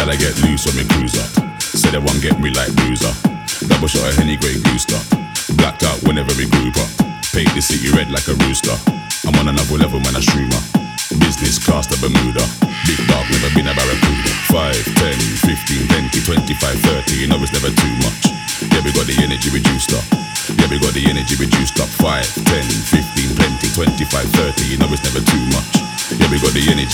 I get loose when me cruise up. Say they won't get me like bruiser. Double shot of Henny Grey Goose up. Blacked out whenever we group up. Paint the city red like a rooster. I'm on another level, man, a streamer. Business class to Bermuda. Big dog, never been a barracuda. 5, 10, 15, 20, 25, 30. You know it's never too much. Yeah, we got the energy reduced up. Yeah, we got the energy reduced up. 5, 10, 15, 20, 25, 30. You know it's never too much. Yeah, we got the energy